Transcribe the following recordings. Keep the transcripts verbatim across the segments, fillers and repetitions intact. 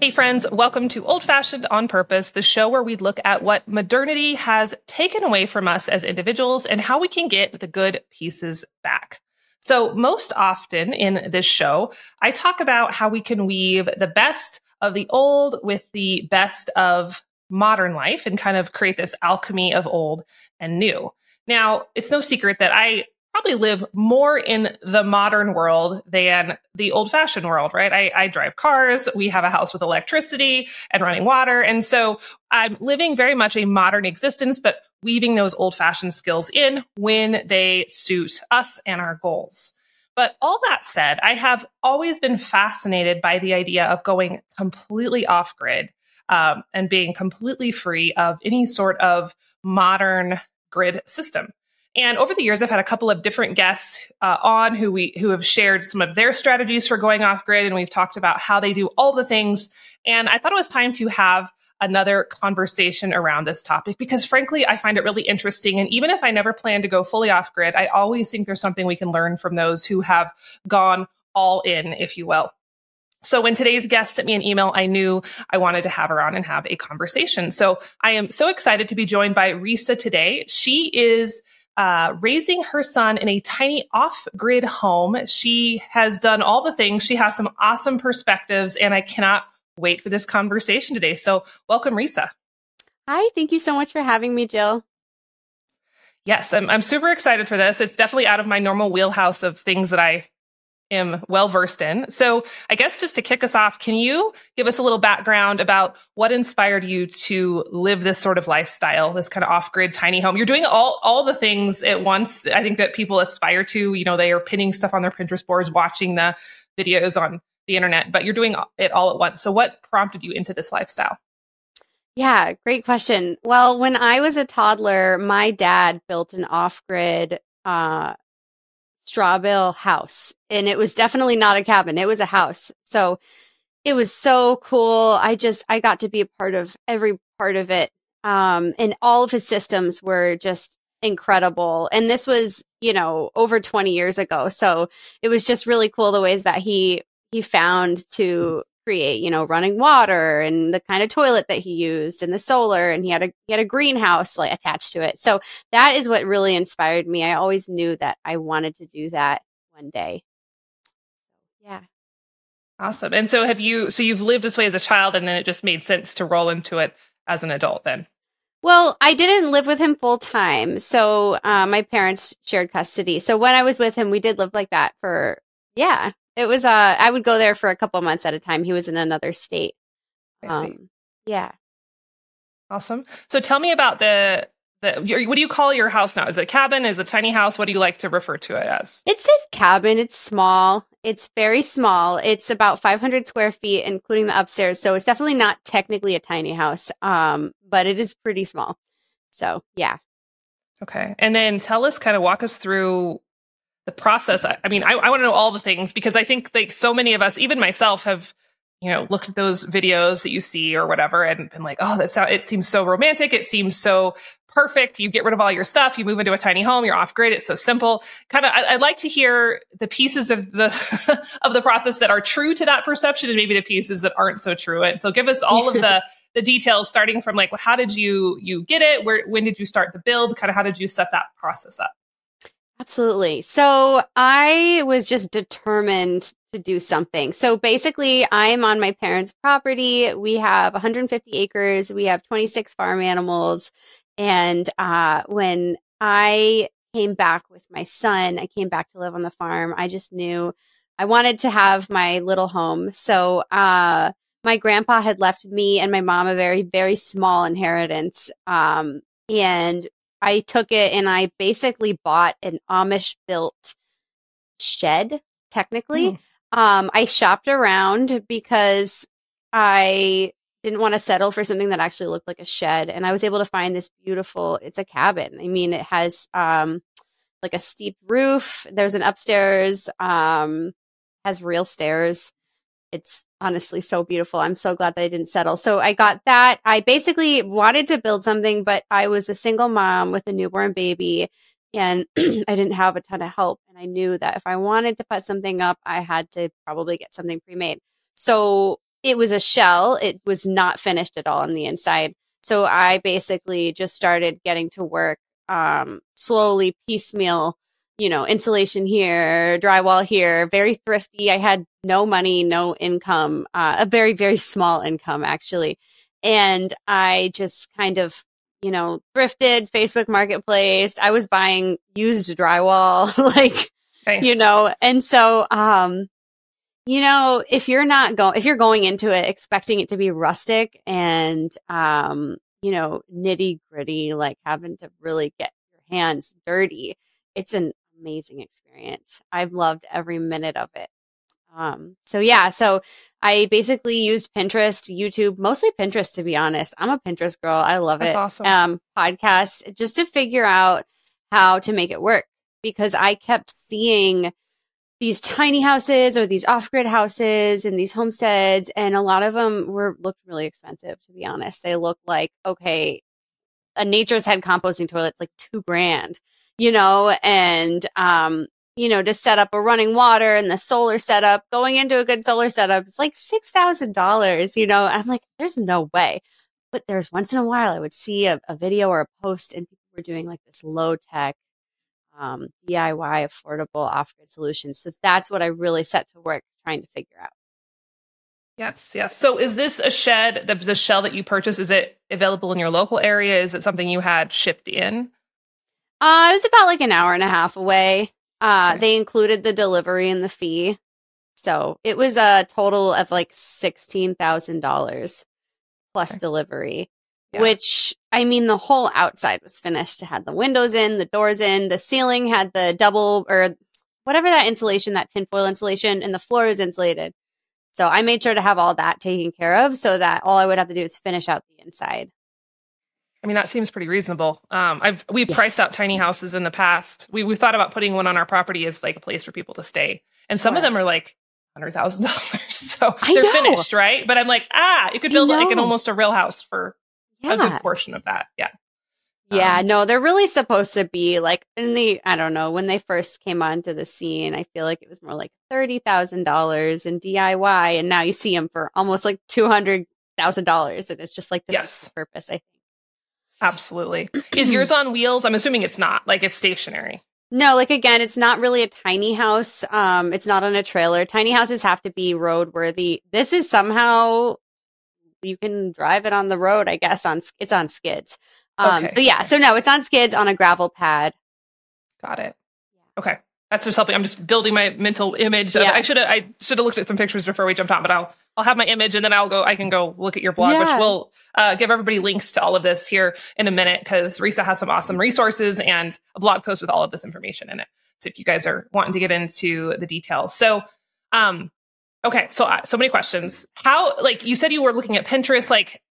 Hey friends, welcome to Old Fashioned on Purpose, the show where we look at what modernity has taken away from us as individuals and how we can get the good pieces back. So most often in this show, I talk about how we can weave the best of the old with the best of modern life and kind of create this alchemy of old and new. Now, it's no secret that I probably live more in the modern world than the old fashioned world, right? I, I drive cars. We have a house with electricity and running water. And so I'm living very much a modern existence, but weaving those old fashioned skills in when they suit us and our goals. But all that said, I have always been fascinated by the idea of going completely off grid um, and being completely free of any sort of modern grid system. And over the years, I've had a couple of different guests uh, on who we who have shared some of their strategies for going off grid, and we've talked about how they do all the things. And I thought it was time to have another conversation around this topic because, frankly, I find it really interesting. And even if I never plan to go fully off grid, I always think there's something we can learn from those who have gone all in, if you will. So when today's guest sent me an email, I knew I wanted to have her on and have a conversation. So I am so excited to be joined by Risa today. She is Uh, raising her son in a tiny off-grid home. She has done all the things. She has some awesome perspectives, and I cannot wait for this conversation today. So welcome, Risa. Hi, thank you so much for having me, Jill. Yes, I'm, I'm super excited for this. It's definitely out of my normal wheelhouse of things that I am well-versed in. So I guess just to kick us off, can you give us a little background about what inspired you to live this sort of lifestyle, this kind of off-grid tiny home? You're doing all, all the things at once. I think that people aspire to, you know, they are pinning stuff on their Pinterest boards, watching the videos on the internet, but you're doing it all at once. So what prompted you into this lifestyle? Yeah, great question. Well, when I was a toddler, my dad built an off-grid uh straw bale house, and it was definitely not a cabin. It was a house. So it was so cool. I just, I got to be a part of every part of it. Um, and all of his systems were just incredible. And this was, you know, over twenty years ago. So it was just really cool the ways that he, he found to create, you know, running water and the kind of toilet that he used and the solar, and he had a he had a greenhouse like attached to it. So that is what really inspired me. I always knew that I wanted to do that one day. Yeah. Awesome. And so have you, so you've lived this way as a child, and then it just made sense to roll into it as an adult then? Well, I didn't live with him full time. So uh, my parents shared custody. So when I was with him, we did live like that for, yeah. It was, uh, I would go there for a couple of months at a time. He was in another state. I see. Um, yeah. Awesome. So tell me about the, the, your, what do you call your house now? Is it a cabin? Is it a tiny house? What do you like to refer to it as? It says cabin. It's small. It's very small. It's about five hundred square feet, including the upstairs. So it's definitely not technically a tiny house, um, but it is pretty small. So, yeah. Okay. And then tell us, kind of walk us through the process. I, I mean, I, I want to know all the things, because I think like so many of us, even myself, have, you know, looked at those videos that you see or whatever and been like, oh, that's how it seems so romantic. It seems so perfect. You get rid of all your stuff. You move into a tiny home. You're off grid. It's so simple. Kind of, I'd like to hear the pieces of the of the process that are true to that perception, and maybe the pieces that aren't so true. And so, give us all of the the details, starting from like, well, how did you you get it? Where when did you start the build? Kind of, how did you set that process up? Absolutely. So I was just determined to do something. So basically, I'm on my parents' property. We have one hundred fifty acres. We have twenty-six farm animals. And uh, when I came back with my son, I came back to live on the farm. I just knew I wanted to have my little home. So uh, my grandpa had left me and my mom a very, very small inheritance. Um, and I took it and I basically bought an Amish built shed, technically. Mm. Um, I shopped around because I didn't want to settle for something that actually looked like a shed. And I was able to find this beautiful, it's a cabin. I mean, it has um, like a steep roof. There's an upstairs, um, has real stairs. It's honestly so beautiful. I'm so glad that I didn't settle. So I got that. I basically wanted to build something, but I was a single mom with a newborn baby and I didn't have a ton of help. And I knew that if I wanted to put something up, I had to probably get something pre-made. So it was a shell. It was not finished at all on the inside. So I basically just started getting to work um, slowly, piecemeal, you know, insulation here, drywall here, very thrifty. I had no money, no income, uh, a very, very small income, actually. And I just kind of, you know, thrifted, Facebook Marketplace. I was buying used drywall, like, nice. You know, and so, um, you know, if you're not going, if you're going into it expecting it to be rustic and, um, you know, nitty gritty, like having to really get your hands dirty, it's an amazing experience. I've loved every minute of it. Um, so yeah, so I basically used Pinterest, YouTube, mostly Pinterest, to be honest. I'm a Pinterest girl. I love That's it. Awesome. Um, podcasts, just to figure out how to make it work, because I kept seeing these tiny houses or these off-grid houses and these homesteads, and a lot of them were looked really expensive, to be honest. They looked like, okay, a Nature's Head composting toilet's like two grand, you know, and um you know, to set up a running water and the solar setup, going into a good solar setup, it's like six thousand dollars, you know. I'm like, there's no way. But there's once in a while I would see a, a video or a post and people were doing like this low tech um, D I Y affordable off-grid solutions. So that's what I really set to work trying to figure out. Yes, yes. So is this a shed, the, the shell that you purchased, is it available in your local area? Is it something you had shipped in? Uh, it was about like an hour and a half away. Uh, okay. They included the delivery and the fee. So it was a total of like sixteen thousand dollars plus okay. delivery, yeah. which, I mean, the whole outside was finished. It had the windows in, the doors in, the ceiling had the double or whatever that insulation, that tinfoil insulation, and the floor is insulated. So I made sure to have all that taken care of so that all I would have to do is finish out the inside. I mean, that seems pretty reasonable. Um, I've we've yes. priced out tiny houses in the past. We we thought about putting one on our property as like a place for people to stay, and some right. of them are like hundred thousand dollars. So I they're know. finished, right? But I'm like, ah, you could build like an almost a real house for yeah. a good portion of that. Yeah, yeah. Um, no, they're really supposed to be like in the I don't know when they first came onto the scene. I feel like it was more like thirty thousand dollars in D I Y, and now you see them for almost like two hundred thousand dollars, and it's just like the yes. purpose. I think. Absolutely. Is yours on wheels? I'm assuming it's not. Like it's stationary. No, like again, it's not really a tiny house. Um, it's not on a trailer. Tiny houses have to be roadworthy. This is somehow you can drive it on the road. I guess on it's on skids. Um, okay. So yeah, so no, it's on skids on a gravel pad. Got it. Okay, that's just helping. I'm just building my mental image. Yeah. I should have. I should have looked at some pictures before we jumped on, but I'll. I'll have my image and then I'll go, I can go look at your blog, yeah. which will uh, give everybody links to all of this here in a minute because Risa has some awesome resources and a blog post with all of this information in it. So if you guys are wanting to get into the details. So, um, okay. So, uh, so many questions. How, like you said, you were looking at Pinterest. Like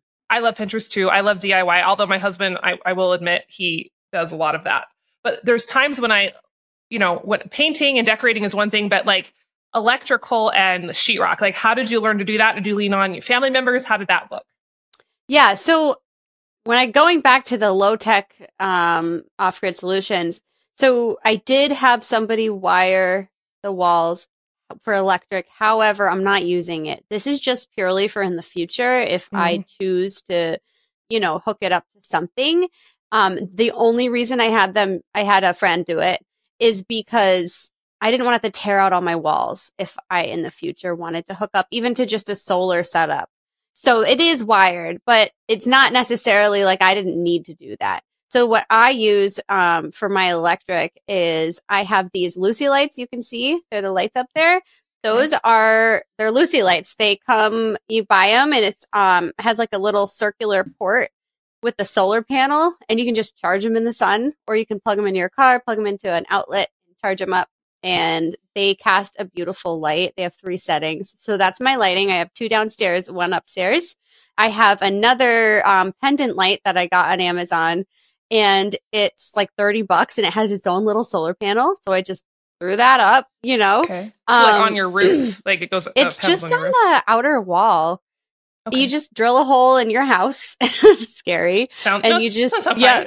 I love Pinterest too. I love D I Y, although my husband, I, I will admit he does a lot of that, but there's times when I, you know, what painting and decorating is one thing, but like, electrical and sheetrock. Like, how did you learn to do that? Did you lean on your family members? How did that look? Yeah. So when I going back to the low tech um, off grid solutions, so I did have somebody wire the walls for electric. However, I'm not using it. This is just purely for in the future. If mm-hmm. I choose to, you know, hook it up to something. Um, the only reason I had them, I had a friend do it is because I didn't want to have to tear out all my walls if I, in the future, wanted to hook up even to just a solar setup. So it is wired, but it's not necessarily like I didn't need to do that. So what I use um, for my electric is I have these Lucy lights. You can see they're the lights up there. Those okay. are, they're Lucy lights. They come, you buy them and it's um has like a little circular port with the solar panel and you can just charge them in the sun or you can plug them into your car, plug them into an outlet and charge them up. And they cast a beautiful light. They have three settings. So that's my lighting. I have two downstairs, one upstairs. I have another um, pendant light that I got on Amazon and it's like thirty bucks and it has its own little solar panel. So I just threw that up, you know. Okay. So um, like on your roof, like it goes. It's just on, on the outer wall. Okay. You just drill a hole in your house. Scary. Sound, and no, you just, yeah.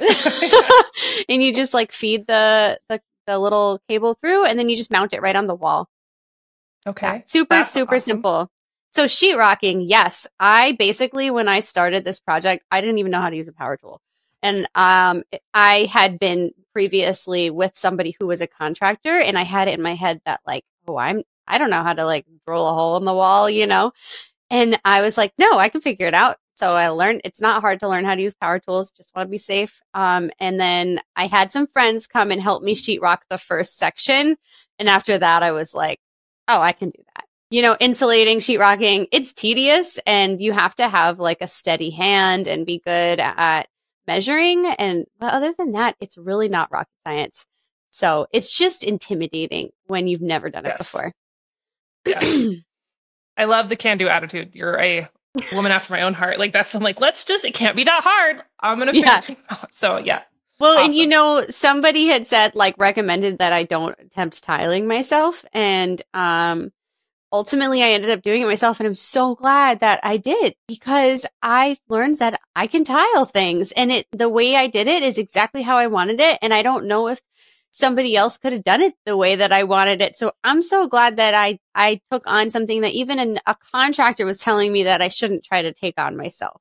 and you just like feed the, the, the little cable through and then you just mount it right on the wall. Okay. Yeah, super, That's super awesome. simple. So sheetrocking, yes. I basically, when I started this project, I didn't even know how to use a power tool. And um, I had been previously with somebody who was a contractor, and I had it in my head that like, oh, I'm, I don't know how to like drill a hole in the wall, you know? And I was like, no, I can figure it out. So I learned, it's not hard to learn how to use power tools. Just want to be safe. Um, and then I had some friends come and help me sheetrock the first section. And after that, I was like, oh, I can do that. You know, insulating, sheetrocking, it's tedious and you have to have like a steady hand and be good at measuring. And but other than that, it's really not rocket science. So it's just intimidating when you've never done it yes. before. Yes. I love the can-do attitude. You're a woman after my own heart. Like that's, I'm like, let's just, it can't be that hard. I'm going to figure yeah. it out. So yeah. Well, awesome. And you know, somebody had said, like, recommended that I don't attempt tiling myself. And um, ultimately, I ended up doing it myself. And I'm so glad that I did because I learned that I can tile things. And it the way I did it is exactly how I wanted it. And I don't know if somebody else could have done it the way that I wanted it. So I'm so glad that I, I took on something that even an, a contractor was telling me that I shouldn't try to take on myself.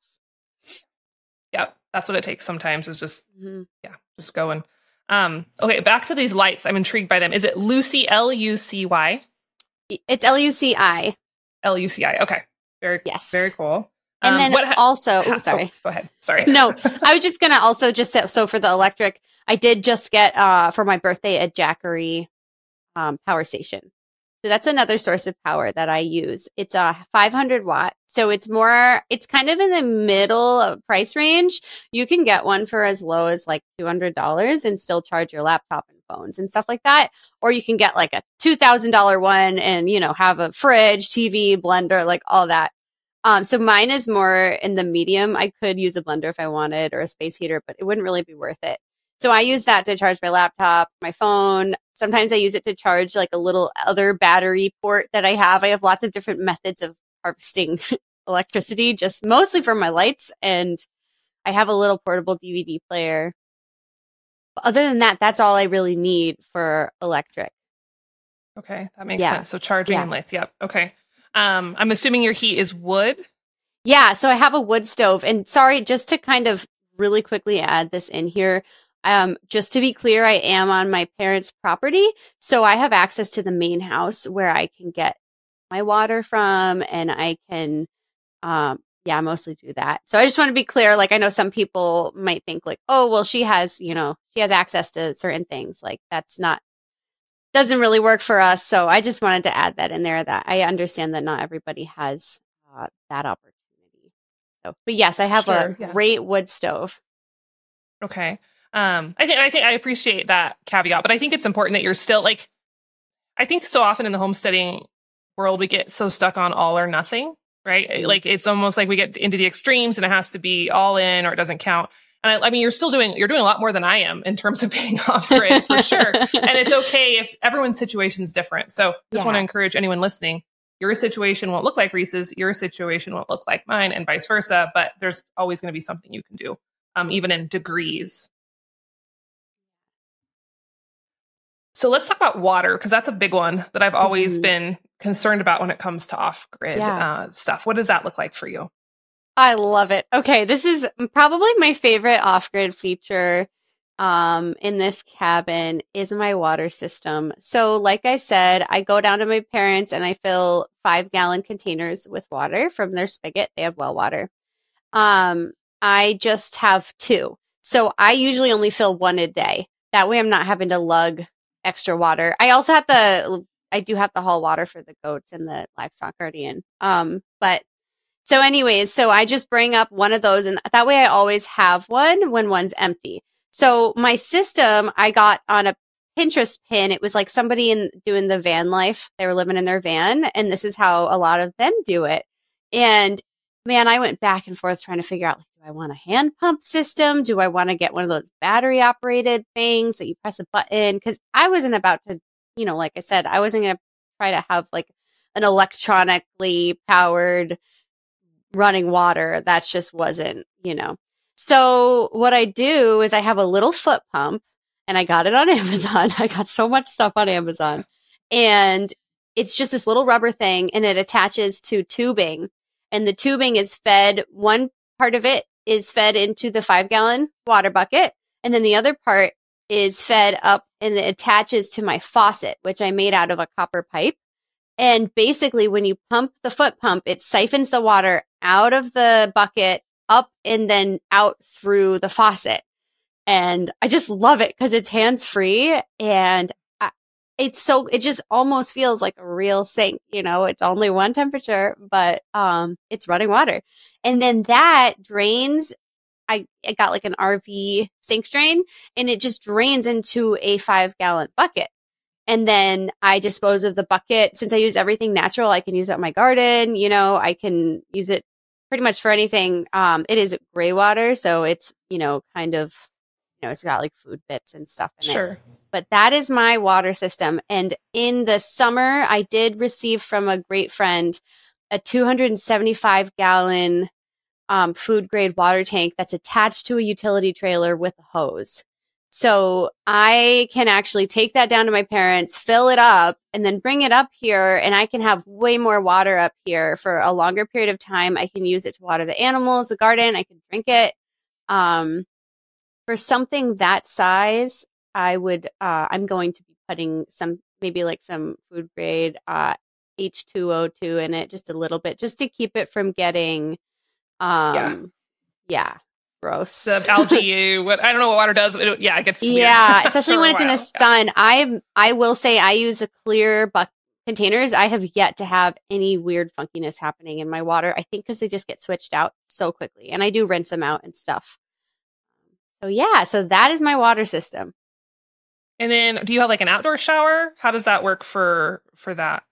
Yep. That's what it takes sometimes is just, mm-hmm. yeah, just going. Um, okay, back to these lights. I'm intrigued by them. Is it Lucy, L U C Y? It's L U C I. L U C I. Okay. Very, yes. very cool. And um, then what ha- also, oh, sorry. Oh, go ahead. Sorry. No, I was just going to also just say, so for the electric, I did just get, uh, for my birthday, a Jackery um, power station. So that's another source of power that I use. It's a five hundred watt. So it's more, it's kind of in the middle of price range. You can get one for as low as like two hundred dollars and still charge your laptop and phones and stuff like that. Or you can get like a two thousand dollars one and, you know, have a fridge, T V, blender, like all that. Um, so mine is more in the medium. I could use a blender if I wanted or a space heater, but it wouldn't really be worth it. So I use that to charge my laptop, my phone. Sometimes I use it to charge like a little other battery port that I have. I have lots of different methods of harvesting electricity, just mostly for my lights. And I have a little portable D V D player. But other than that, that's all I really need for electric. Okay, that makes yeah. sense. So charging yeah. and lights. Yep. Okay. Um, I'm assuming your heat is wood. Yeah. So I have a wood stove. And sorry, just to kind of really quickly add this in here. Um, just to be clear, I am on my parents' property. So I have access to the main house where I can get my water from and I can, um, yeah, mostly do that. So I just want to be clear. Like, I know some people might think like, oh, well, she has, you know, she has access to certain things. Like that's not, doesn't really work for us. So I just wanted to add that in there that I understand that not everybody has uh, that opportunity. So, but yes, I have Sure, a yeah. great wood stove. Okay. Um, I think, I think I appreciate that caveat, but I think it's important that you're still like, I think so often in the homesteading world, we get so stuck on all or nothing, right? Mm-hmm. Like, it's almost like we get into the extremes and it has to be all in or it doesn't count. And I, I mean, you're still doing, you're doing a lot more than I am in terms of being off grid for sure. And it's okay if everyone's situation is different. So just Yeah. want to encourage anyone listening, your situation won't look like Reese's, your situation won't look like mine and vice versa, but there's always going to be something you can do, um, even in degrees. So let's talk about water, because that's a big one that I've always mm-hmm. been concerned about when it comes to off-grid yeah. uh, stuff. What does that look like for you? I love it. Okay, this is probably my favorite off-grid feature um, in this cabin is my water system. So like I said, I go down to my parents and I fill five-gallon containers with water from their spigot. They have well water. Um, I just have two. So I usually only fill one a day. That way I'm not having to lug extra water. I also have the, I do have to haul water for the goats and the livestock guardian. Um, but so anyways, so I just bring up one of those and that way I always have one when one's empty. So my system, I got on a Pinterest pin. It was like somebody in doing the van life. They were living in their van and this is how a lot of them do it. And man, I went back and forth trying to figure out, like, do I want a hand pump system? Do I want to get one of those battery operated things that you press a button? Because I wasn't about to, you know, like I said, I wasn't going to try to have like an electronically powered running water. That just wasn't, you know. So what I do is I have a little foot pump and I got it on Amazon. I got so much stuff on Amazon. And it's just this little rubber thing, and it attaches to tubing. And the tubing is fed, one part of it is fed into the five gallon water bucket. And then the other part is fed up and it attaches to my faucet, which I made out of a copper pipe. And basically, when you pump the foot pump, it siphons the water out of the bucket, up, and then out through the faucet. And I just love it because it's hands free, and I, it's so, it just almost feels like a real sink. You know, it's only one temperature, but um, it's running water. And then that drains. I, I got like an R V sink drain, and it just drains into a five gallon bucket. And then I dispose of the bucket. Since I use everything natural, I can use it in my garden. You know, I can use it pretty much for anything. Um, it is gray water, so it's, you know, kind of, you know, it's got like food bits and stuff in Sure. it. But that is my water system. And in the summer, I did receive from a great friend a two hundred seventy-five gallon um, food grade water tank that's attached to a utility trailer with a hose. So I can actually take that down to my parents, fill it up, and then bring it up here, and I can have way more water up here for a longer period of time. I can use it to water the animals, the garden. I can drink it. Um, for something that size, I would, uh, I'm going to be putting some, maybe like some food grade uh, H two O two in it, just a little bit, just to keep it from getting, um, yeah. yeah. Gross. The algae, what I don't know what water does. But it, yeah, it gets weird. Yeah, especially when it's while. in the sun. Yeah. I I will say I use a clear bucket containers. I have yet to have any weird funkiness happening in my water. I think because they just get switched out so quickly, and I do rinse them out and stuff. So yeah, so that is my water system. And then, do you have like an outdoor shower? How does that work for for that?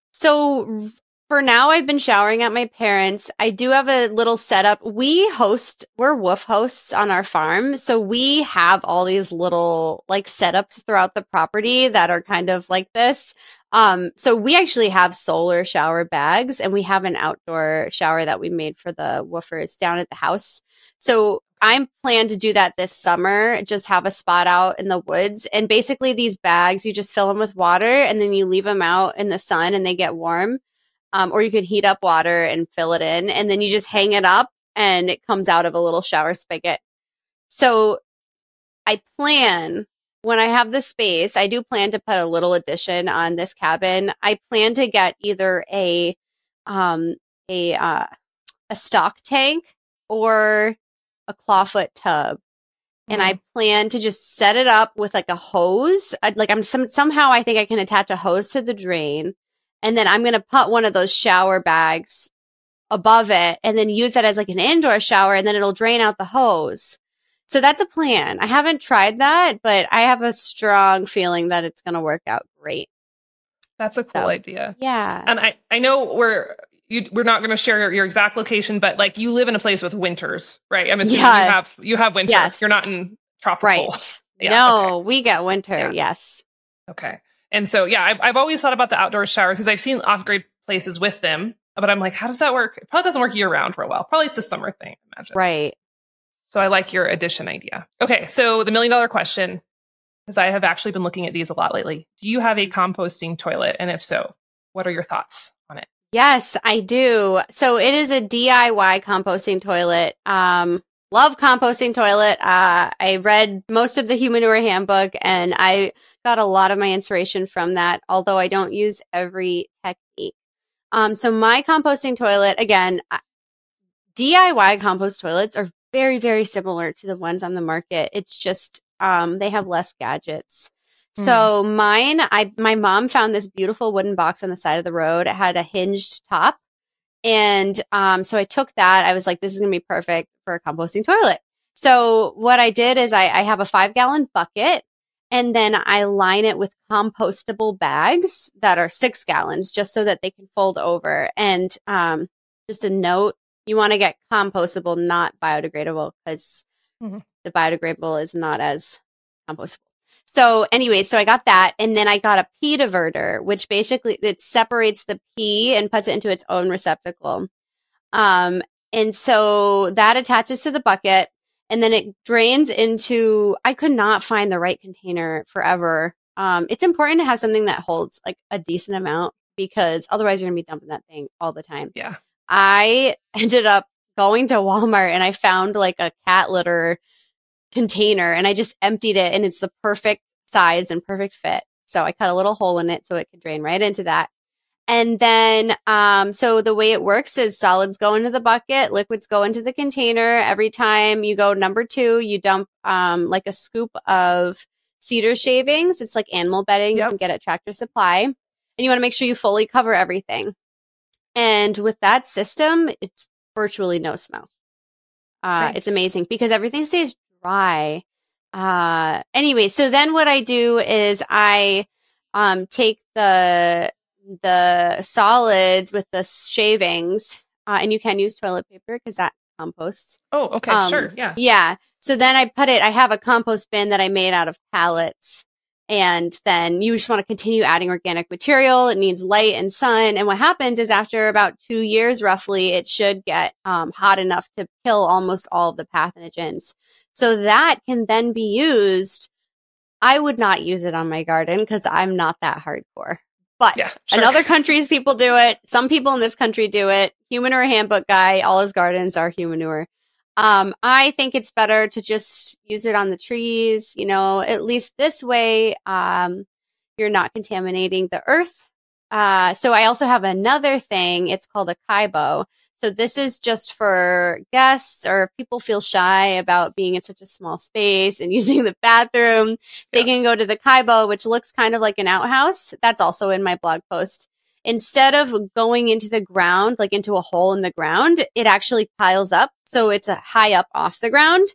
So for now, I've been showering at my parents'. I do have a little setup. We host, we're wolf hosts on our farm. So we have all these little like setups throughout the property that are kind of like this. Um, so we actually have solar shower bags, and we have an outdoor shower that we made for the woofers down at the house. So I'm planning to do that this summer, just have a spot out in the woods. And basically these bags, you just fill them with water, and then you leave them out in the sun and they get warm. Um, or you could heat up water and fill it in, and then you just hang it up and it comes out of a little shower spigot. So I plan, when I have the space, I do plan to put a little addition on this cabin. I plan to get either a um, a uh, a stock tank or a clawfoot tub. Mm-hmm. And I plan to just set it up with like a hose. I'd, like I'm some, somehow I think I can attach a hose to the drain. And then I'm going to put one of those shower bags above it and then use that as like an indoor shower, and then it'll drain out the hose. So that's a plan. I haven't tried that, but I have a strong feeling that it's going to work out great. That's a cool so, idea. Yeah. And I, I know we're you, we're not going to share your, your exact location, but like you live in a place with winters, right? I'm assuming yeah. you have you have winter. Yes. You're not in tropical. Right. yeah, no, okay. we get winter. Yeah. Yes. Okay. And so, yeah, I've, I've always thought about the outdoor showers because I've seen off-grid places with them, but I'm like, how does that work? It probably doesn't work year-round real well. Probably it's a summer thing, I imagine. Right. So I like your addition idea. Okay, so the million-dollar question, because I have actually been looking at these a lot lately. Do you have a composting toilet? And if so, what are your thoughts on it? Yes, I do. So it is a D I Y composting toilet. Um, love composting toilet. Uh, I read most of the Humanure Handbook, and I got a lot of my inspiration from that, although I don't use every technique. Um, so my composting toilet, again, D I Y compost toilets are very, very similar to the ones on the market. It's just um, they have less gadgets. Mm. So mine, I my mom found this beautiful wooden box on the side of the road. It had a hinged top. And um, so I took that. I was like, this is going to be perfect for a composting toilet. So what I did is I, I have a five gallon bucket, and then I line it with compostable bags that are six gallons just so that they can fold over. And um, just a note, you want to get compostable, not biodegradable, because mm-hmm. the biodegradable is not as compostable. So anyway, so I got that, and then I got a pee diverter, which basically it separates the pee and puts it into its own receptacle. Um, and so that attaches to the bucket, and then it drains into, I could not find the right container forever. Um, it's important to have something that holds like a decent amount, because otherwise you're going to be dumping that thing all the time. Yeah. I ended up going to Walmart and I found like a cat litter container and I just emptied it and it's the perfect size and perfect fit. So I cut a little hole in it so it could drain right into that. And then, um, so the way it works is solids go into the bucket, liquids go into the container. Every time you go number two, you dump um, like a scoop of cedar shavings. It's like animal bedding Yep. you can get at Tractor Supply. And you want to make sure you fully cover everything. And with that system, it's virtually no smell. Uh, Nice. It's amazing because everything stays dry. Uh, anyway, so then what I do is I um, take the the solids with the shavings, uh, and you can use toilet paper because that composts. Oh, okay, Um, sure, yeah. Yeah. So then I put it, I have a compost bin that I made out of pallets. And then you just want to continue adding organic material. It needs light and sun. And what happens is after about two years, roughly, it should get um, hot enough to kill almost all of the pathogens. So that can then be used. I would not use it on my garden because I'm not that hardcore. But Yeah, sure. in other countries, people do it. Some people in this country do it. Humanure Handbook guy, all his gardens are Humanure. Um, I think it's better to just use it on the trees, you know, at least this way, um, you're not contaminating the earth. Uh, so I also have another thing. It's called a Kaibo. So this is just for guests or if people feel shy about being in such a small space and using the bathroom. They Yeah. can go to the Kaibo, which looks kind of like an outhouse. That's also in my blog post. Instead of going into the ground, like into a hole in the ground, it actually piles up. So it's a high up off the ground.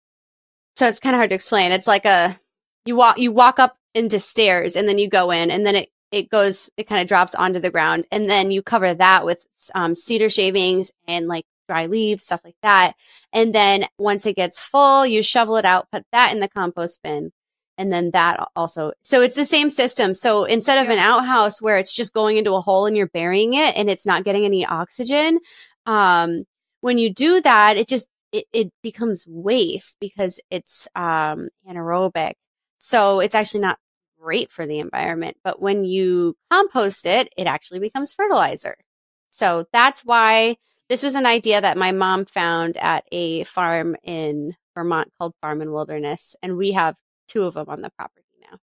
So it's kind of hard to explain. It's like a, you walk, you walk up into stairs and then you go in and then it, it goes, it kind of drops onto the ground. And then you cover that with um, cedar shavings and like dry leaves, stuff like that. And then once it gets full, you shovel it out, put that in the compost bin. And then that also, so it's the same system. So instead of Yeah. an outhouse where it's just going into a hole and you're burying it and it's not getting any oxygen, um, when you do that, it just, it, it becomes waste because it's um, anaerobic. So it's actually not great for the environment. But when you compost it, it actually becomes fertilizer. So that's why this was an idea that my mom found at a farm in Vermont called Farm and Wilderness. And we have two of them on the property now.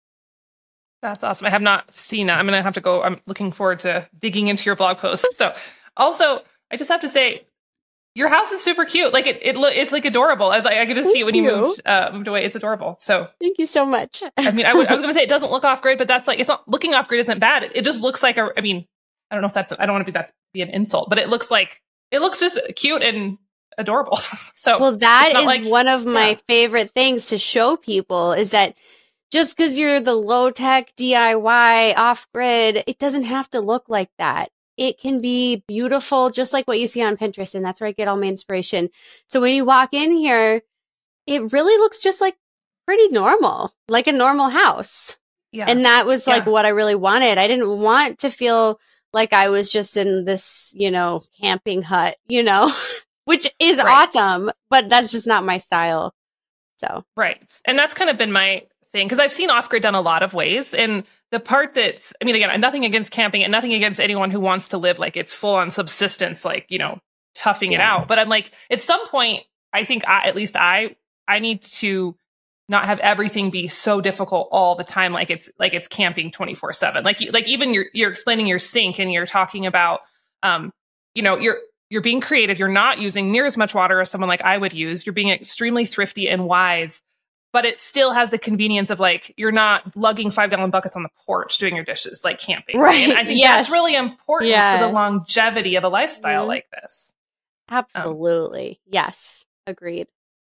That's awesome. I have not seen that. I'm going to have to go. I'm looking forward to digging into your blog post. So also, I just have to say, your house is super cute. Like it, it lo- it's like adorable. As I, I get to Thank see it when you, you. moved, uh, moved away. It's adorable. So, Thank you so much. I mean, I, would, I was going to say it doesn't look off grid, but that's like, it's not looking off grid isn't bad. It, it just looks like a, I mean, I don't know if that's, I don't want to be that be an insult, but it looks like, it looks just cute and adorable. So, well, that it's not is like- one of my yeah. favorite things to show people is that just because you're the low tech D I Y off grid, it doesn't have to look like that. It can be beautiful, just like what you see on Pinterest. And that's where I get all my inspiration. So when you walk in here, it really looks just like pretty normal, like a normal house. yeah. And that was like Yeah. what I really wanted. I didn't want to feel like I was just in this, you know, camping hut, you know, which is Right. awesome, but that's just not my style. So, Right. And that's kind of been my thing because I've seen off grid done a lot of ways. And the part that's, I mean, again, nothing against camping and nothing against anyone who wants to live like it's full on subsistence, like, you know, toughing it Yeah. out. But I'm like, at some point, I think I, at least I, I need to not have everything be so difficult all the time. Like it's, like it's camping twenty-four seven. Like, you, like even you're, you're explaining your sink and you're talking about, um, you know, you're, you're being creative. You're not using near as much water as someone like I would use. You're being extremely thrifty and wise. But it still has the convenience of like, you're not lugging five gallon buckets on the porch doing your dishes, like camping. Right. And I think Yes. that's really important Yeah. for the longevity of a lifestyle Mhm. like this. absolutely. yes. Agreed.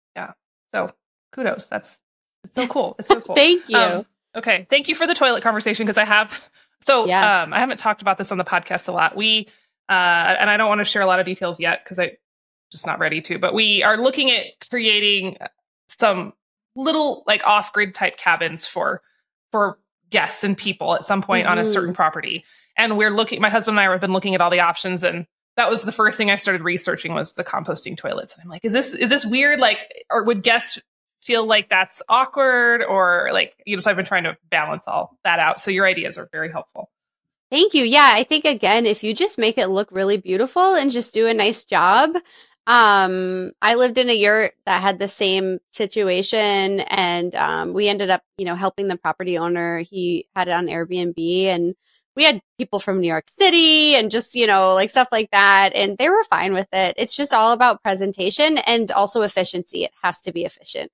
So kudos. That's it's so cool. It's so cool. Thank you. Um, okay. Thank you for the toilet conversation because I have, so Yes. um, I haven't talked about this on the podcast a lot. We, uh, and I don't want to share a lot of details yet because I'm just not ready to, but we are looking at creating some little like off grid type cabins for, for guests and people at some point on a Mhm. certain property. And we're looking, my husband and I have been looking at all the options, and that was the first thing I started researching was the composting toilets. And I'm like, is this, is this weird? Like, or would guests feel like that's awkward or like, you know, so I've been trying to balance all that out. So your ideas are very helpful. Thank you. Yeah, I think again, if you just make it look really beautiful and just do a nice job. Um, I lived in a yurt that had the same situation, and um, we ended up, you know, helping the property owner. He had it on Airbnb, and we had people from New York City and just, you know, like stuff like that, and they were fine with it. It's just all about presentation and also efficiency. It has to be efficient.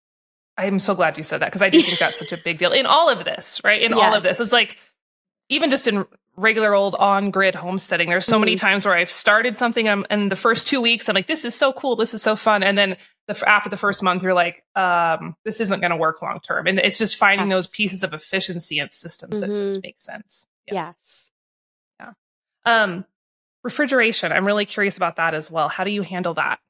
I'm so glad you said that, because I do think that's such a big deal in all of this, right? In Yes. all of this, it's like, even just in regular old on-grid homesteading, there's so mm-hmm. many times where I've started something, um, and the first two weeks, I'm like, this is so cool, this is so fun. And then the, after the first month, you're like, um, this isn't going to work long-term. And it's just finding yes. those pieces of efficiency and systems mm-hmm. that just make sense. Yeah. Yes. Yeah. Um, refrigeration. I'm really curious about that as well. How do you handle that?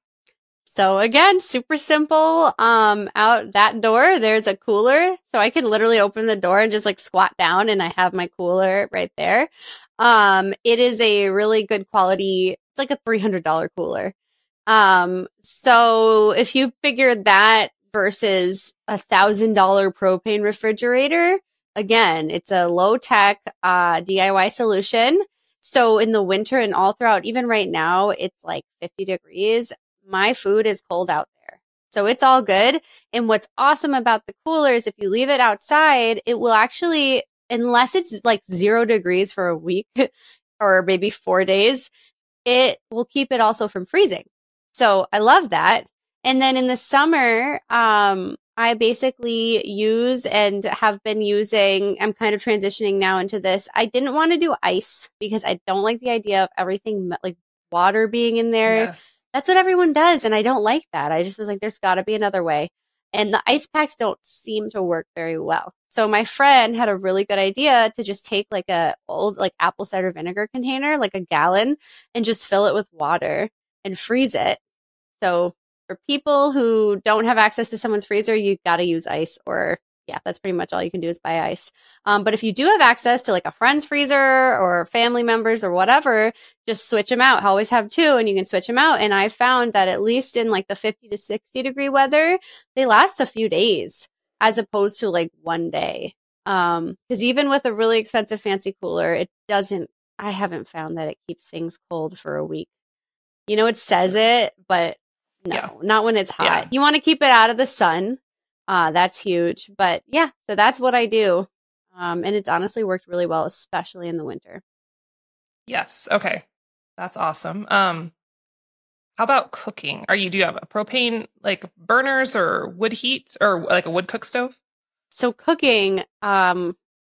So again, super simple. Um, out that door, there's a cooler. So I can literally open the door and just like squat down, and I have my cooler right there. Um, it is a really good quality. It's like a three hundred dollars cooler. Um, so if you figure that versus a one thousand dollars propane refrigerator, again, it's a low tech, uh, D I Y solution. So in the winter and all throughout, even right now, it's like fifty degrees. My food is cold out there. So it's all good. And what's awesome about the cooler is if you leave it outside, it will actually, unless it's like zero degrees for a week or maybe four days, it will keep it also from freezing. So I love that. And then in the summer, um, I basically use and have been using, I'm kind of transitioning now into this. I didn't want to do ice because I don't like the idea of everything like water being in there. Yes. That's what everyone does, and I don't like that. I just was like, there's got to be another way. And the ice packs don't seem to work very well. So my friend had a really good idea to just take like a old like apple cider vinegar container, like a gallon, and just fill it with water and freeze it. So for people who don't have access to someone's freezer, you got to use ice, or yeah, that's pretty much all you can do is buy ice. Um, but if you do have access to like a friend's freezer or family members or whatever, just switch them out. I always have two, and you can switch them out. And I found that at least in like the fifty to sixty degree weather, they last a few days as opposed to like one day. Um, because even with a really expensive fancy cooler, it doesn't, I haven't found that it keeps things cold for a week. You know, it says it, but no, yeah. not when it's hot. Yeah. You want to keep it out of the sun. Uh, that's huge. But yeah, so that's what I do. Um, and it's honestly worked really well, especially in the winter. Yes. Okay. That's awesome. Um, how about cooking? Are you, do you have a propane like burners or wood heat or like a wood cook stove? So cooking, um,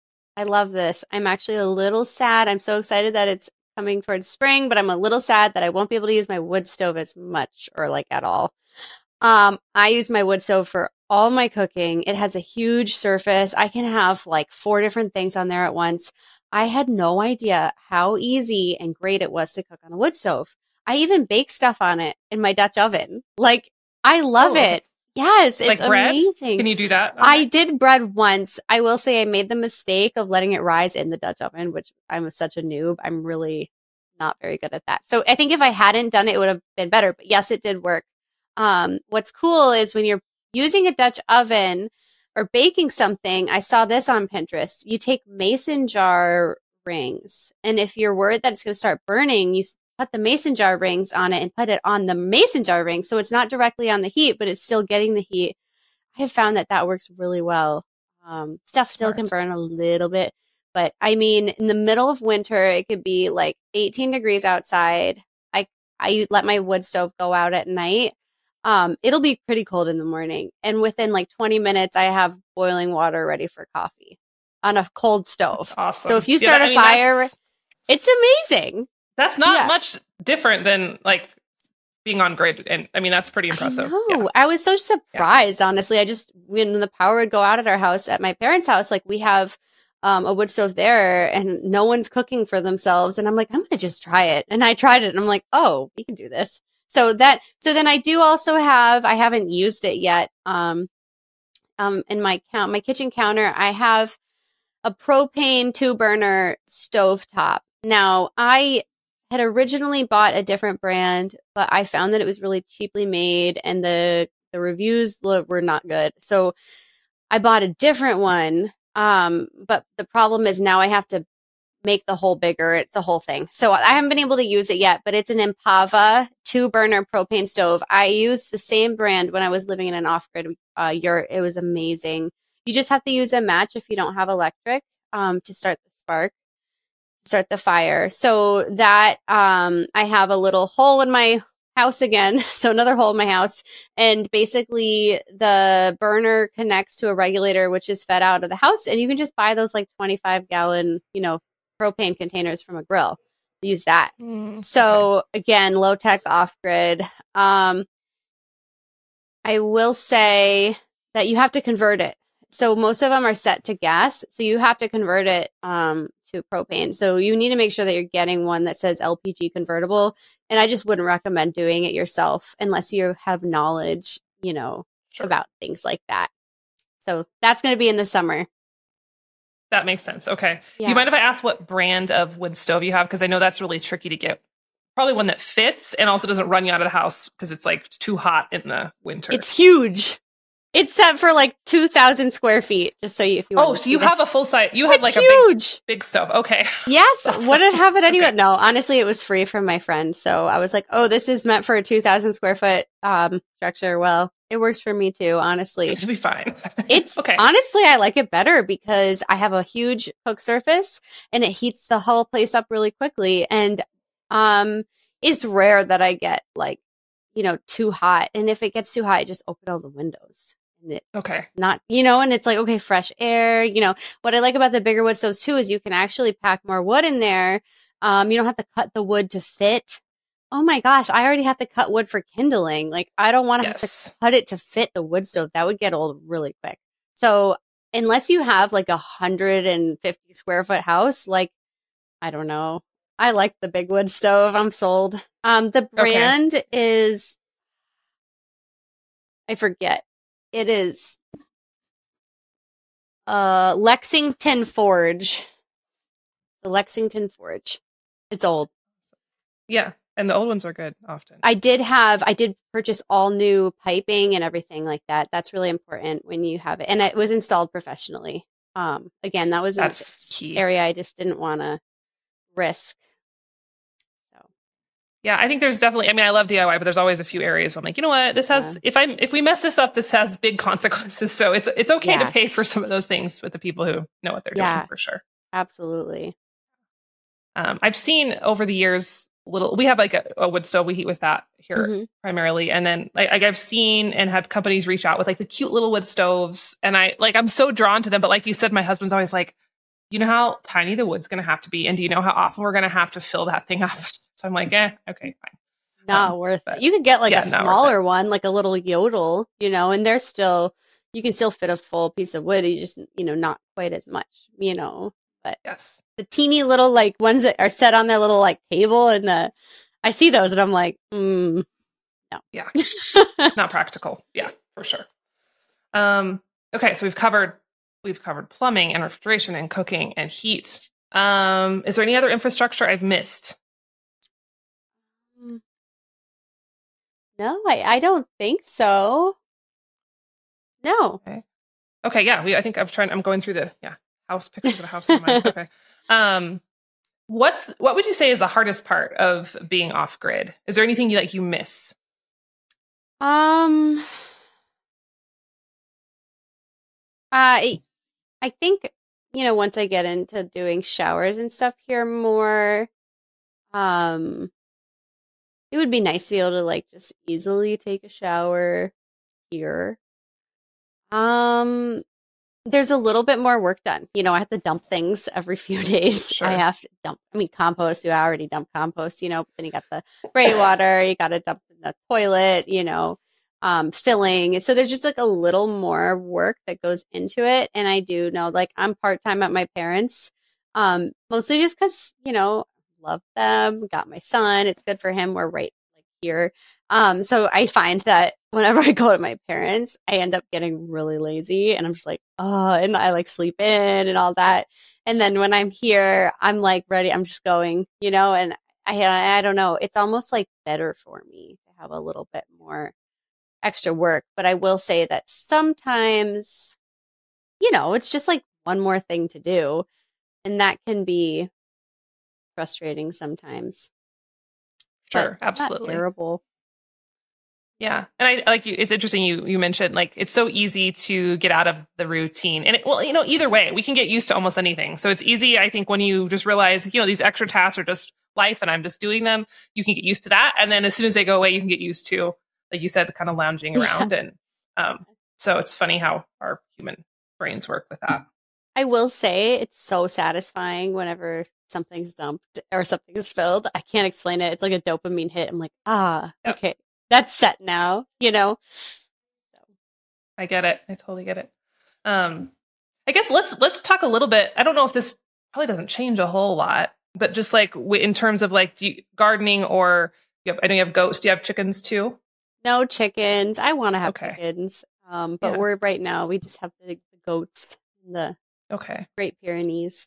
I love this. I'm actually a little sad. I'm so excited that it's coming towards spring, but I'm a little sad that I won't be able to use my wood stove as much or like at all. Um, I use my wood stove for all my cooking. It has a huge surface. I can have like four different things on there at once. I had no idea how easy and great it was to cook on a wood stove. I even bake stuff on it in my Dutch oven. Like, I love oh, it. Yes, it's like bread? Amazing. Can you do that? Okay. I did bread once. I will say I made the mistake of letting it rise in the Dutch oven, which I'm such a noob. I'm really not very good at that. So I think if I hadn't done it, it would have been better. But yes, it did work. Um, what's cool is when you're using a Dutch oven or baking something, I saw this on Pinterest. You take mason jar rings, and if you're worried that it's going to start burning, you put the mason jar rings on it and put it on the mason jar ring, so it's not directly on the heat, but it's still getting the heat. I have found that that works really well. Um, stuff still Smart. Can burn a little bit, but I mean, in the middle of winter, it could be like eighteen degrees outside. I I let my wood stove go out at night. Um, it'll be pretty cold in the morning. And within like twenty minutes, I have boiling water ready for coffee on a cold stove. That's awesome. So if you start yeah, a I mean, fire, it's amazing. That's not yeah. much different than like being on grid. And I mean, that's pretty impressive. I know. Yeah. I was so surprised, yeah. honestly. I just, when the power would go out at our house, at my parents' house, like we have um, a wood stove there and no one's cooking for themselves. And I'm like, I'm going to just try it. And I tried it and I'm like, oh, we can do this. So that, so then I do also have, I haven't used it yet. Um, um, in my count, my kitchen counter, I have a propane two burner stovetop. Now I had originally bought a different brand, but I found that it was really cheaply made and the, the reviews were not good. So I bought a different one. Um, but the problem is now I have to make the hole bigger. It's a whole thing. So I haven't been able to use it yet, but it's an Impava two burner propane stove. I used the same brand when I was living in an off-grid uh, yurt. It was amazing. You just have to use a match if you don't have electric um, to start the spark, start the fire. So that um, I have a little hole in my house again. So another hole in my house. And basically the burner connects to a regulator, which is fed out of the house. And you can just buy those like twenty-five gallon, you know, propane containers from a grill. Use that. Mm, so okay. Again, low tech off grid. Um, I will say that you have to convert it. So most of them are set to gas. So you have to convert it um, to propane. So you need to make sure that you're getting one that says L P G convertible. And I just wouldn't recommend doing it yourself unless you have knowledge, you know, sure. about things like that. So that's going to be in the summer. That makes sense. Okay. Yeah. Do you mind if I ask what brand of wood stove you have? Because I know that's really tricky to get. Probably one that fits and also doesn't run you out of the house because it's like too hot in the winter. It's huge. It's set for like two thousand square feet. Just so you, if you. Oh, so you that. have a full size. You have it's like a huge. big, big stove. Okay. Yes. Wouldn't have it anyway. Okay. No, honestly, it was free from my friend. So I was like, oh, this is meant for a two thousand square foot um, structure. Well, it works for me too, honestly. It'll be fine. It's okay. Honestly, I like it better because I have a huge cook surface and it heats the whole place up really quickly. And um, it's rare that I get like, you know, too hot. And if it gets too hot, I just open all the windows. And it, okay. Not, you know, and it's like, okay, fresh air. You know, what I like about the bigger wood stoves too is you can actually pack more wood in there. Um, you don't have to cut the wood to fit. Oh my gosh, I already have to cut wood for kindling. Like, I don't want to yes. have to cut it to fit the wood stove. That would get old really quick. So unless you have like a one hundred fifty square foot house, like, I don't know. I like the big wood stove. I'm sold. Um, the brand okay. is, I forget. It is uh, Lexington Forge. The Lexington Forge. It's old. Yeah. And the old ones are good often. I did have, I did purchase all new piping and everything like that. That's really important when you have it. And it was installed professionally. Um, again, that was an area I just didn't want to risk. So, yeah, I think there's definitely, I mean, I love D I Y, but there's always a few areas I'm like, you know what, this has, yeah. if I if we mess this up, this has big consequences. So it's it's okay yes. to pay for some of those things with the people who know what they're yeah, doing for sure. Absolutely. Um, I've seen over the years, little we have like a, a wood stove we heat with that here mm-hmm. primarily, and then like, like I've seen and had companies reach out with like the cute little wood stoves, and I like I'm so drawn to them, but like you said, my husband's always like, you know how tiny the wood's gonna have to be, and do you know how often we're gonna have to fill that thing up? So I'm like, eh, okay, fine. Not um, worth it. You could get like yeah, a smaller one, like a little yodel, you know, and they're still, you can still fit a full piece of wood. You just, you know, not quite as much, you know. But yes, the teeny little like ones that are set on their little like table, and the I see those and I'm like, mm, no, yeah, not practical. Yeah, for sure. Um, okay, so we've covered we've covered plumbing and refrigeration and cooking and heat. Um, is there any other infrastructure I've missed? No, I, I don't think so. No. Okay. Okay. Yeah. We. I think I'm trying. I'm going through the yeah house pictures of a house in mind. Okay. Um, what's what would you say is the hardest part of being off grid? Is there anything you like you miss? Um, I I think you know once I get into doing showers and stuff here more, um, it would be nice to be able to like just easily take a shower here. Um, there's a little bit more work done. You know, I have to dump things every few days. Sure. I have to dump, I mean, compost, you already dump compost, you know, but then you got the gray water, you got to dump in the toilet, you know, um, filling. And so there's just like a little more work that goes into it. And I do know, like, I'm part-time at my parents', um, mostly just because, you know, love them, got my son. It's good for him. We're right like here. Um, so I find that whenever I go to my parents, I end up getting really lazy and I'm just like, oh, and I like sleep in and all that. And then when I'm here, I'm like ready. I'm just going, you know, and I, I don't know. It's almost like better for me to have a little bit more extra work. But I will say that sometimes, you know, it's just like one more thing to do. And that can be frustrating sometimes. Sure, But absolutely. Not terrible. Yeah. And I like you, it's interesting you you mentioned like it's so easy to get out of the routine. And it, well, you know, either way, we can get used to almost anything. So it's easy, I think, when you just realize, you know, these extra tasks are just life and I'm just doing them, you can get used to that. And then as soon as they go away, you can get used to, like you said, kind of lounging around. Yeah. And um, so it's funny how our human brains work with that. I will say it's so satisfying whenever something's dumped or something's filled. I can't explain it. It's like a dopamine hit. I'm like, ah, yep. Okay. That's set now, you know? So. I get it. I totally get it. Um, I guess let's, let's talk a little bit. I don't know if this probably doesn't change a whole lot, but just like w- in terms of like do you, gardening or you have, I know you have goats. Do you have chickens too? No chickens. I want to have okay. chickens. Um, but yeah. we're right now, we just have the, the goats in the okay. Great Pyrenees.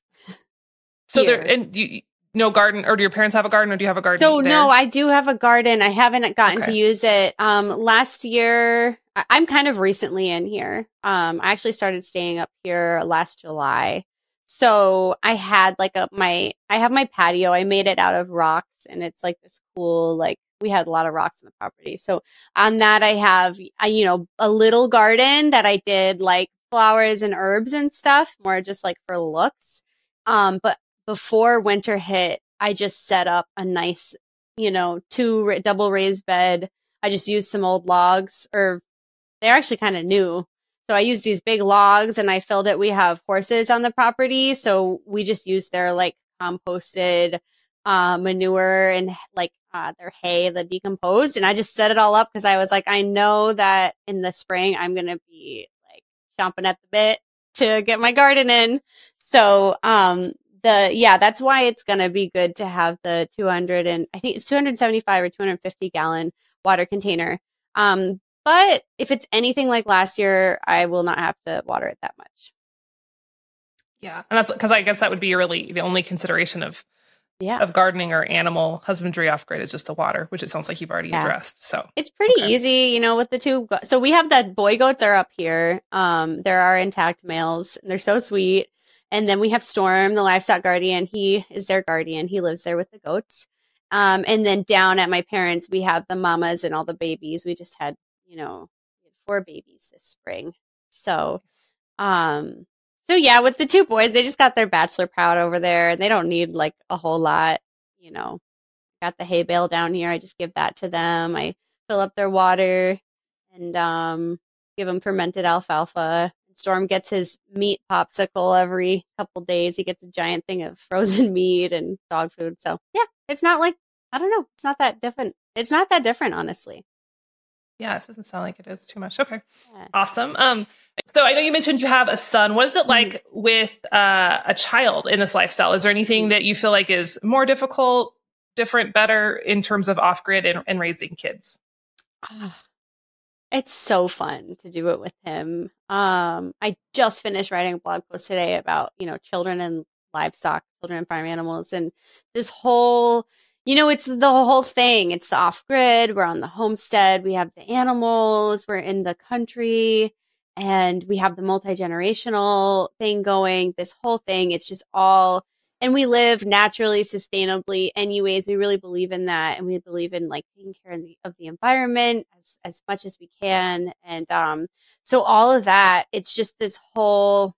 So there, and you, no garden, or do your parents have a garden, or do you have a garden? So there? no, I do have a garden. I haven't gotten okay. to use it. Um, last year, I- I'm kind of recently in here. Um, I actually started staying up here last July. So I had like a, my, I have my patio. I made it out of rocks and it's like this cool, like we had a lot of rocks on the property. So on that, I have, I, you know, a little garden that I did like flowers and herbs and stuff, more just like for looks. Um, but before winter hit, I just set up a nice, you know, two ra- double raised bed. I just used some old logs, or they're actually kind of new. So I used these big logs and I filled it. We have horses on the property. So we just used their like composted uh, manure and like uh, their hay that decomposed. And I just set it all up because I was like, I know that in the spring I'm going to be like chomping at the bit to get my garden in. So, um, The yeah, that's why it's gonna be good to have the two hundred and I think it's two hundred seventy-five or two hundred fifty gallon water container. Um, but if it's anything like last year, I will not have to water it that much. Yeah, and that's because I guess that would be really the only consideration of yeah. of gardening or animal husbandry off grid is just the water, which it sounds like you've already yeah. addressed. So it's pretty okay. easy, you know, with the two. Go- so we have that boy goats are up here. Um, there are intact males, and they're so sweet. And then we have Storm, the livestock guardian. He is their guardian. He lives there with the goats. Um, and then down at my parents, we have the mamas and all the babies. We just had, you know, four babies this spring. So, um, so yeah, with the two boys, they just got their bachelor proud over there. And they don't need like a whole lot, you know. Got the hay bale down here. I just give that to them. I fill up their water and um, give them fermented alfalfa. Storm gets his meat popsicle every couple days. He gets a giant thing of frozen meat and dog food. So yeah, it's not like, I don't know. It's not that different. It's not that different, honestly. Yeah, it doesn't sound like it is too much. Okay. Yeah. Awesome. Um, so I know you mentioned you have a son. What is it like mm-hmm. with uh, a child in this lifestyle? Is there anything mm-hmm. that you feel like is more difficult, different, better in terms of off-grid and, and raising kids? Oh. It's so fun to do it with him. Um, I just finished writing a blog post today about, you know, children and livestock, children and farm animals. And this whole, you know, it's the whole thing. It's the off grid. We're on the homestead. We have the animals. We're in the country. And we have the multi-generational thing going. This whole thing, it's just all... And we live naturally, sustainably anyways. We really believe in that. And we believe in like taking care of the, of the environment as, as much as we can. And um, so all of that, it's just this whole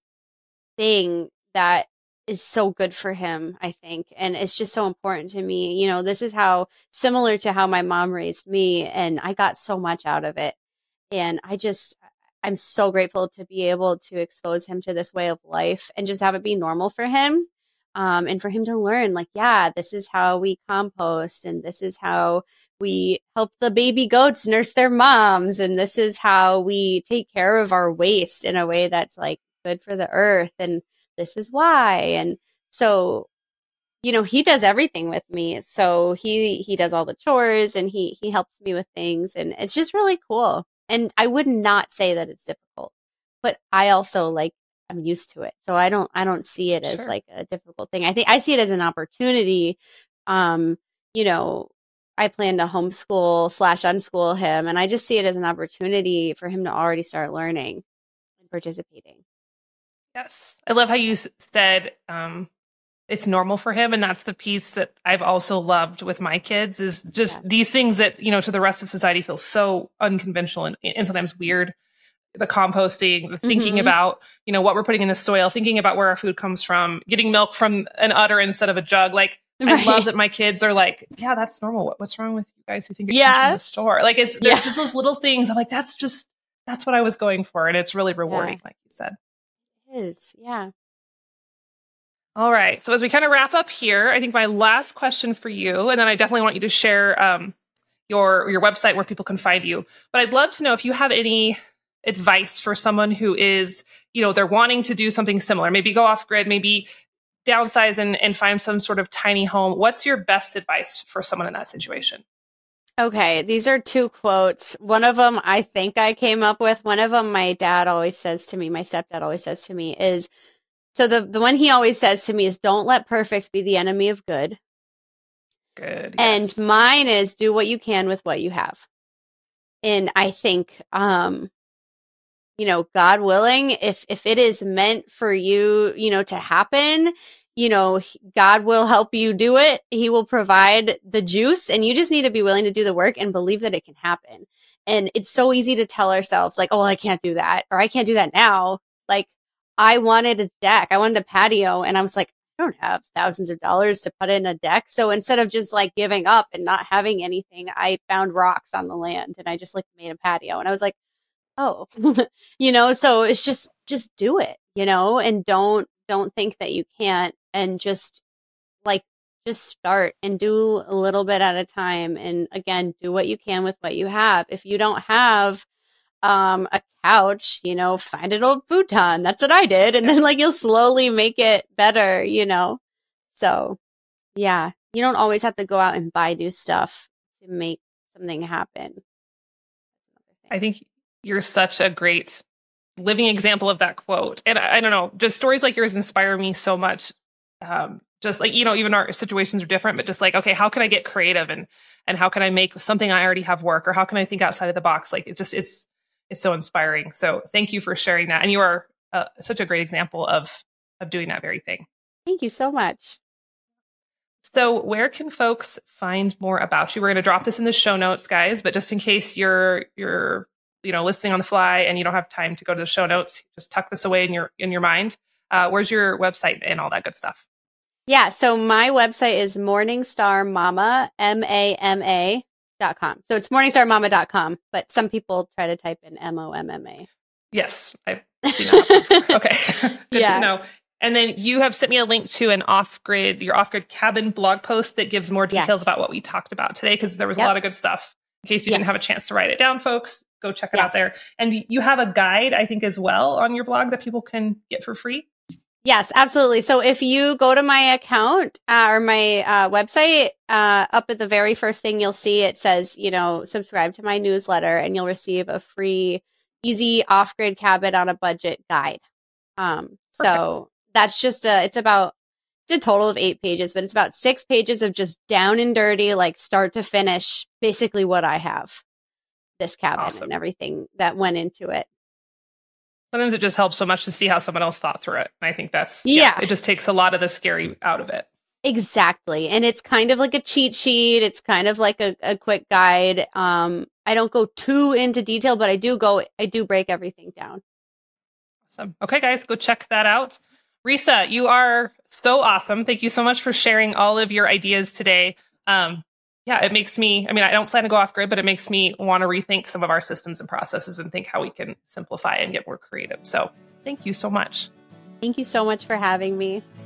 thing that is so good for him, I think. And it's just so important to me. You know, this is how similar to how my mom raised me. And I got so much out of it. And I just, I'm so grateful to be able to expose him to this way of life and just have it be normal for him. Um, and for him to learn, like, yeah, this is how we compost, and this is how we help the baby goats nurse their moms, and this is how we take care of our waste in a way that's like good for the earth, and this is why. And so, you know, he does everything with me. So he he does all the chores, and he he helps me with things, and it's just really cool. And I would not say that it's difficult, but I also like. I'm used to it. So I don't, I don't see it as sure. like a difficult thing. I think I see it as an opportunity. Um, you know, I plan to homeschool slash unschool him. And I just see it as an opportunity for him to already start learning and participating. Yes. I love how you said, um, it's normal for him. And that's the piece that I've also loved with my kids is just Yeah. these things that, you know, to the rest of society feel so unconventional and, and sometimes weird. The composting, the thinking Mhm. about, you know, what we're putting in the soil, thinking about where our food comes from, getting milk from an udder instead of a jug. Like, I Right. love that my kids are like, yeah, that's normal. What, what's wrong with you guys who think it comes Yeah. from the store? Like, it's there's Yeah. just those little things. I'm like, that's just, that's what I was going for. And it's really rewarding, Yeah. like you said. It is. Yeah. All right. So as we kind of wrap up here, I think my last question for you, and then I definitely want you to share um, your your website where people can find you. But I'd love to know if you have any advice for someone who is, you know, they're wanting to do something similar, maybe go off grid, maybe downsize and, and find some sort of tiny home. What's your best advice for someone in that situation? Okay, these are two quotes. One of them I think I came up with. One of them my dad always says to me, my stepdad always says to me is, so the, the one he always says to me is, don't let perfect be the enemy of good. Good. And Yes. mine is, do what you can with what you have. And I think, um, you know, God willing, if if it is meant for you, you know, to happen, you know, God will help you do it. He will provide the juice, and you just need to be willing to do the work and believe that it can happen. And it's so easy to tell ourselves like, oh, well, I can't do that, or I can't do that now. Like, I wanted a deck, I wanted a patio, and I was like, I don't have thousands of dollars to put in a deck. So instead of just like giving up and not having anything, I found rocks on the land and I just like made a patio. And I was like, oh, you know, so it's just, just do it, you know, and don't, don't think that you can't, and just like, just start and do a little bit at a time. And again, do what you can with what you have. If you don't have, um, a couch, you know, find an old futon. That's what I did. And then like, you'll slowly make it better, you know? So yeah, you don't always have to go out and buy new stuff to make something happen. I think you're such a great living example of that quote. And I, I don't know, just stories like yours inspire me so much. Um, just like, you know, even our situations are different, but just like, okay, how can I get creative and, and how can I make something I already have work, or how can I think outside of the box? Like, it just is, is so inspiring. So thank you for sharing that. And you are uh, such a great example of, of doing that very thing. Thank you so much. So where can folks find more about you? We're going to drop this in the show notes, guys, but just in case you're, you're, you know, listening on the fly and you don't have time to go to the show notes, just tuck this away in your, in your mind. Uh, where's your website and all that good stuff? Yeah. So my website is Morningstar Mama, M A M A dot com. So it's morningstar mama dot com, but some people try to type in M O M M A. Yes. I've seen that before. Okay. Good Yeah. to know. And then you have sent me a link to an off-grid, your off-grid cabin blog post that gives more details Yes. about what we talked about today, because there was Yep. a lot of good stuff. In case you didn't have a Yes. chance to write it down, folks, go check it Yes. out there. And you have a guide, I think, as well on your blog that people can get for free. Yes, absolutely. So if you go to my account uh, or my uh, website, uh, up at the very first thing you'll see, it says, you know, subscribe to my newsletter, and you'll receive a free, easy off-grid cabin on a budget guide. Um, so that's just a, it's about, it's a total of eight pages, but it's about six pages of just down and dirty, like start to finish, basically what I have, this cabin Awesome. and everything that went into it. Sometimes it just helps so much to see how someone else thought through it. And I think that's, Yeah. it just takes a lot of the scary out of it. Exactly. And it's kind of like a cheat sheet. It's kind of like a, a quick guide. Um, I don't go too into detail, but I do go, I do break everything down. Awesome. Okay, guys, go check that out. Risa, you are so awesome. Thank you so much for sharing all of your ideas today. Um, yeah, it makes me, I mean, I don't plan to go off grid, but it makes me want to rethink some of our systems and processes and think how we can simplify and get more creative. So thank you so much. Thank you so much for having me.